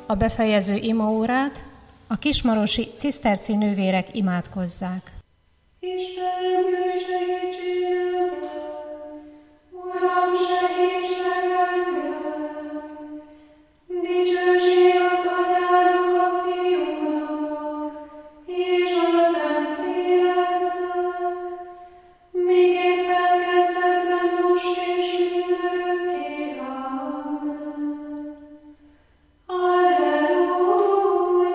a befejező imaórát a kismarosi ciszterci nővérek imádkozzák. Istenem, jöjj segítségemre! Uram, segíts meg engem! Dicsőség az Atyának, a Fiúnak, és a Szentléleknek, miképpen kezdetben, most és mindörökké. Amen. Alleluja!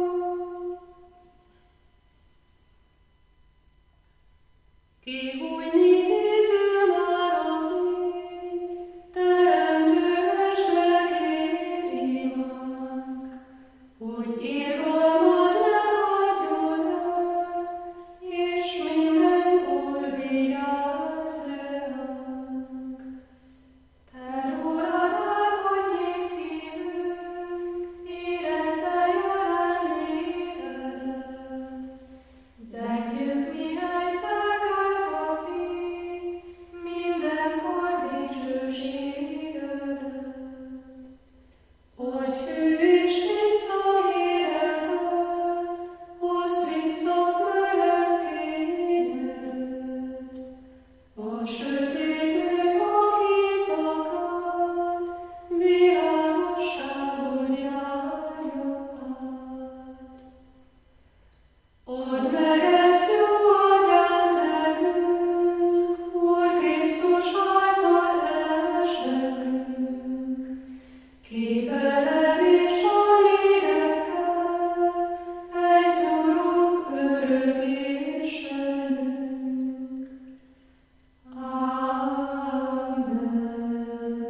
Kihújni készül már a fény, teremtőesre kérjünk, hogy irgalmad ne hagyjon el, és mindenkor vigyázz ránk. Te rólad álmodjék szívünk, érezze jelenlétedet. Zengjük, mihelyt felkelt a fény, mindenkor dicsőségedet. Hogy hű és tiszta életed, hozd vissza meleg fényedet. A sötétnek a éjszakát, világosságon járjon át. Add meg ezt, jó Atyám, nekünk, Úr Krisztus által elsőkünk. Képeled és a lélekkel, egy Urunk, örök Istenünk. Amen.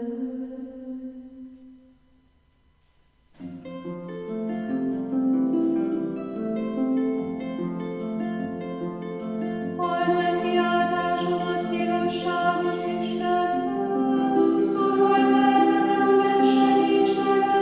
Halld meg kiáltásomat, igazságos Istenem, szorult helyzetemben segíts meg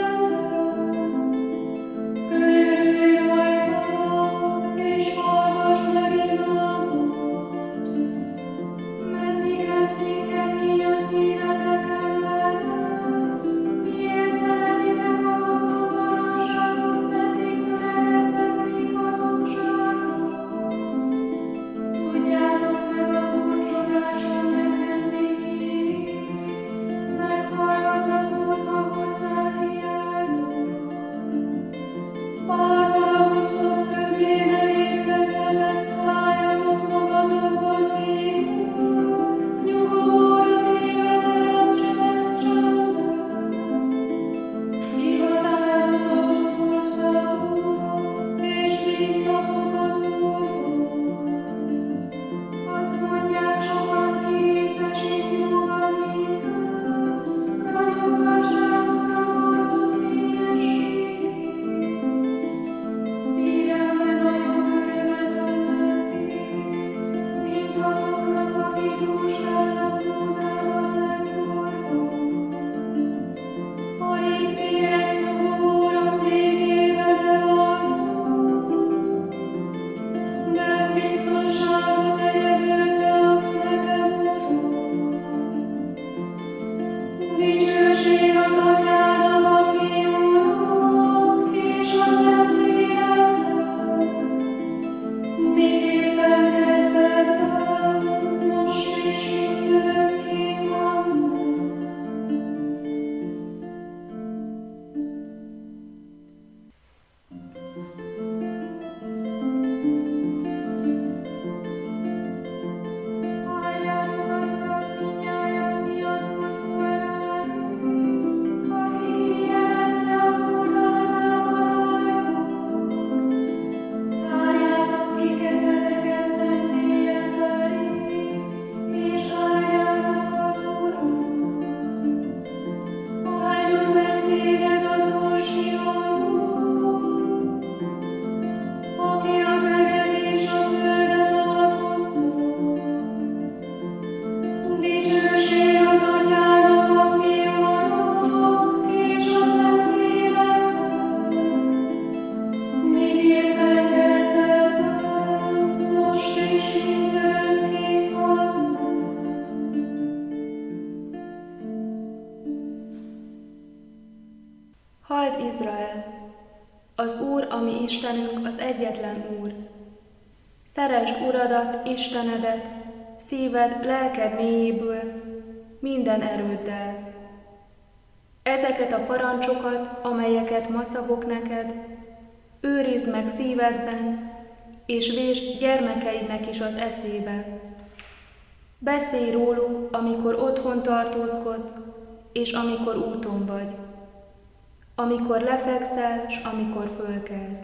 Halld Izrael! Az Úr, a mi Istenünk, az egyetlen Úr. Szeresd Uradat, Istenedet, szíved, lelked mélyéből, minden erőddel. Ezeket a parancsokat, amelyeket ma szavok neked, őrizd meg szívedben, és vésd gyermekeidnek is az eszébe. Beszélj róluk, amikor otthon tartózkodsz, és amikor úton vagy, amikor lefekszel, s amikor fölkelsz.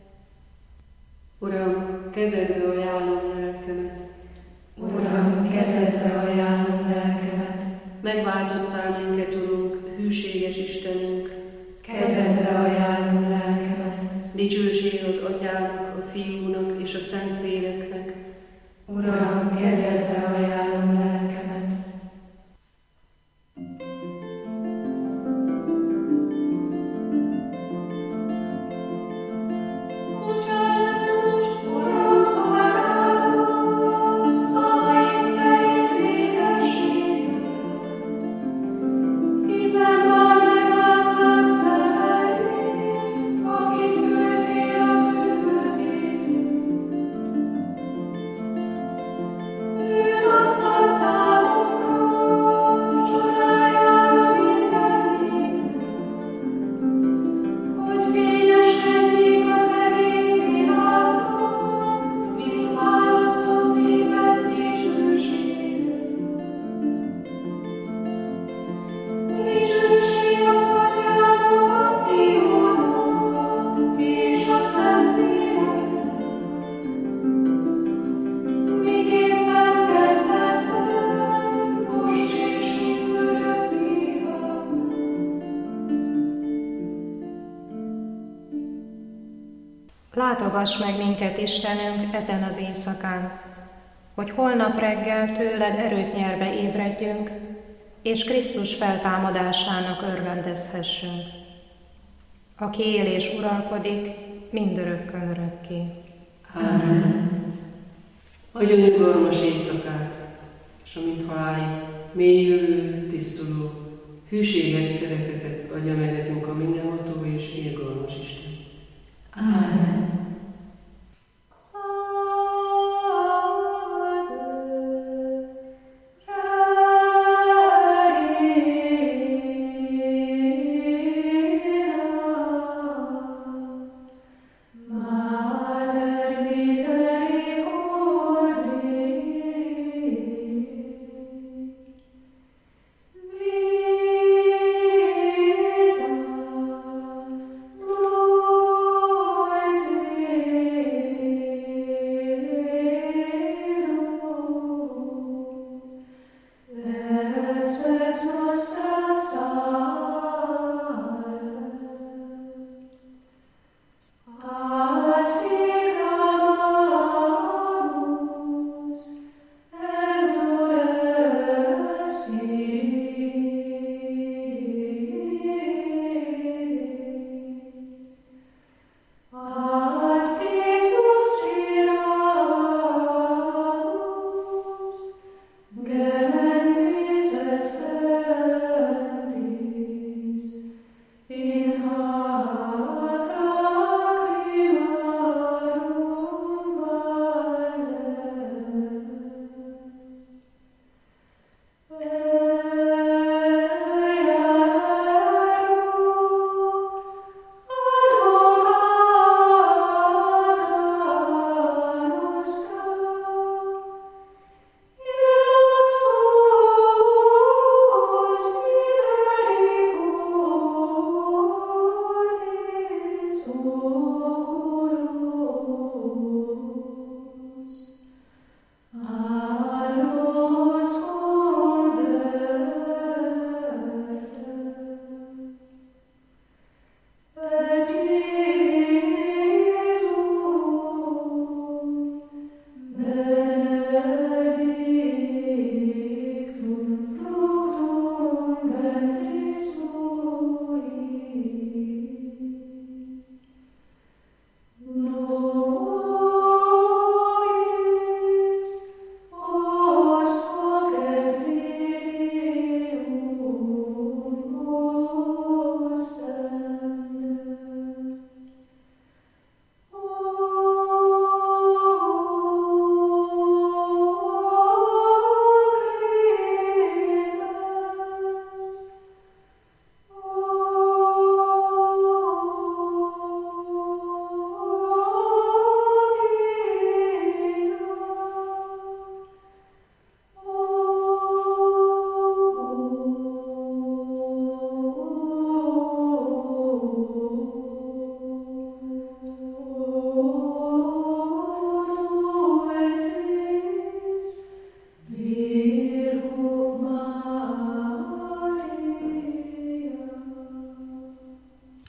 Uram, kezedbe ajánlom lelkemet. Uram, kezedbe ajánlom lelkemet. Megváltottál minket, Urunk, hűséges Istenünk. Kezedbe ajánlom lelkemet. Dicsőség az Atyának, a Fiúnak és a Szentléleknek. Uram, kezedbe ajánlom lelkemet. Látogass meg minket, Istenünk, ezen az éjszakán, hogy holnap reggel tőled erőt nyerve ébredjünk, és Krisztus feltámadásának örvendezhessünk, aki él és uralkodik mindörökkön örökké. Ámen. Adjon nyugalmas éjszakát, és amint halálig mélyülő, tisztuló, hűséges szeretetet adja meg nekünk a mindenható és irgalmas Isten. Ámen. Lord,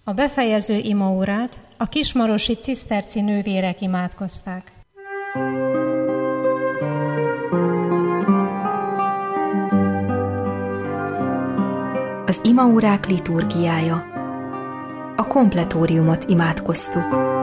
A befejező imaórát a kismarosi ciszterci nővérek imádkozták. Az imaórák liturgiája. A kompletóriumot imádkoztuk.